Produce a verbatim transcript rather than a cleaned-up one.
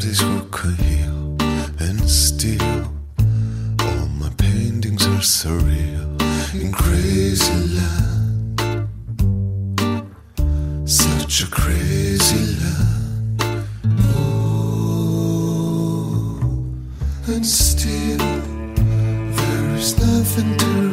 bodies who can heal, and still all my paintings are surreal. In crazy land, such a crazy land. Oh, and still there is nothing to